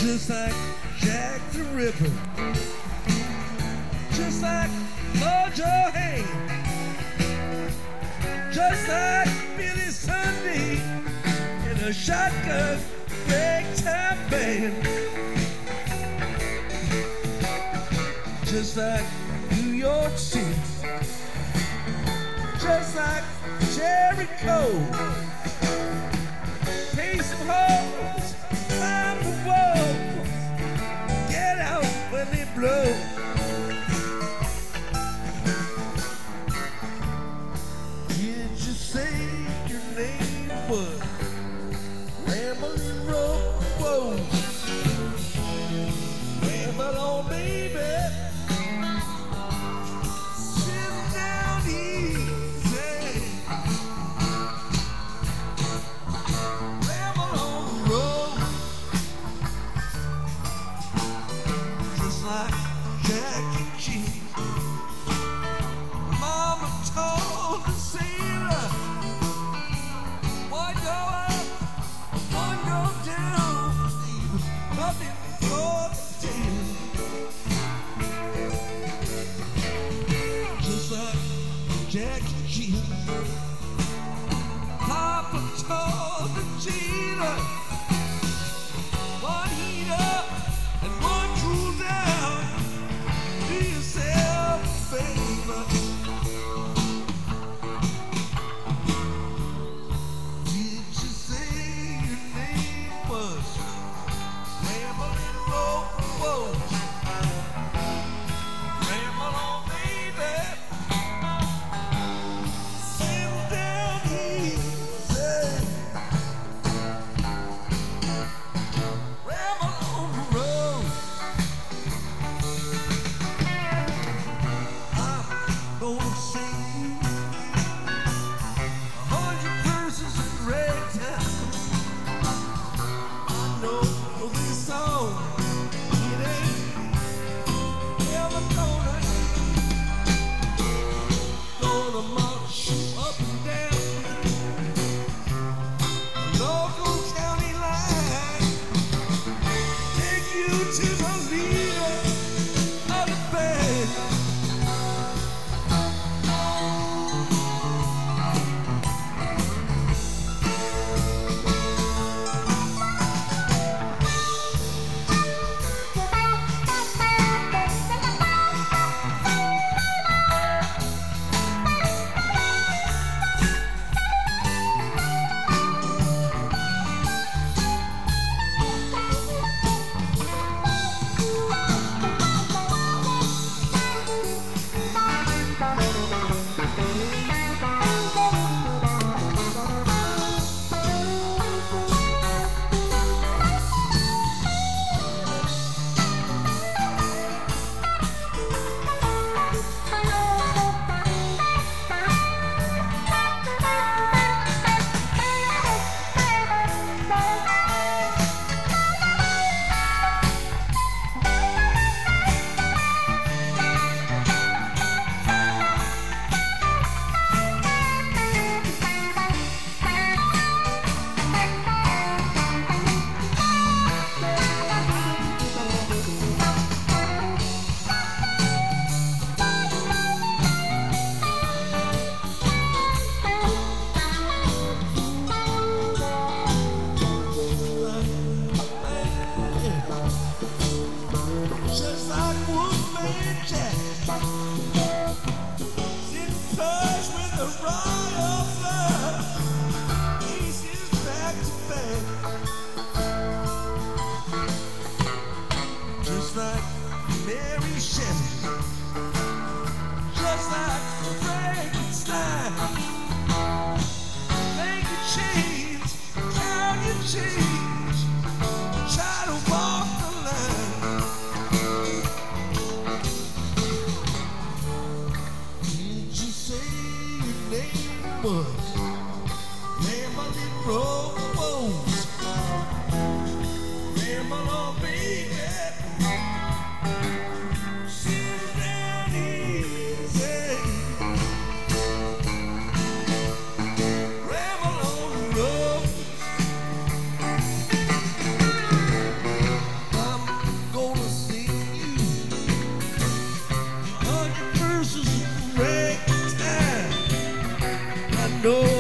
just like Jack the Ripper, just like Mojo Haynes, just like Billy Sunday in a shotgun ragtime band, just like New York City, just like Jericho. Pay some hoes, climb the wall, get out when they blow. Did you say your name was Ramblin' Rose? Ramble on, baby. Sit down easy. Ramble on the road. Just like Jack and Cheese. Mama told the sailor, one go up, one go down, nothing for the tail. Just like Jack and Cheese. Papa told the jailer, one heat up and one cool down. Do yourself a favor. Did you say your name was Ramblin' Rose? Ramble on, baby. Sit down easy. Ramble on the road. I'm gonna sing you 100 verses in ragtime. I know this song, it ain't ever gonna march you up and down local county line, take you to the leader of the band. Just like Wolfman Jack, in touch with the royal blood, he's his back to back. Just like Mary Shelley, just like Frankenstein. Make your change, count your change, try to walk the line. Did you say your name was Ramblin' Rose? Ramble on, baby. Sit down easy. Ramble on the road.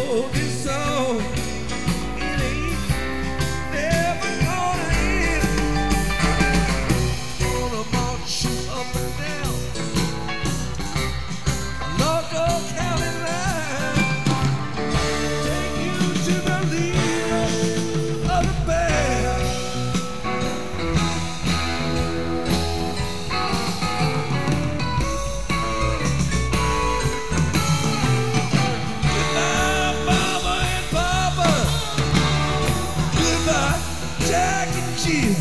Oh, this song, it ain't never gonna end. Gonna march you up and down local county line, take you to the leader of the band. Goodbye, Mama and Papa. Goodbye, Jack and Jill.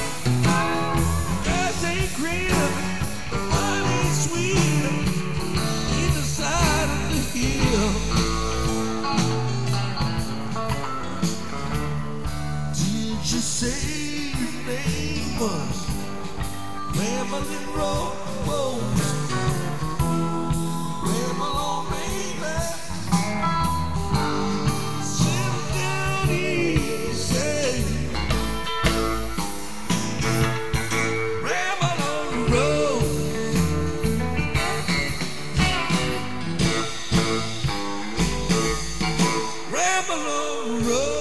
Grass ain't greener, wine ain't sweeter, either side of the hill. Did you say your name was Marilyn Rose? Marilyn, baby, sit down easy. Ramble on the road. Ramble on the road.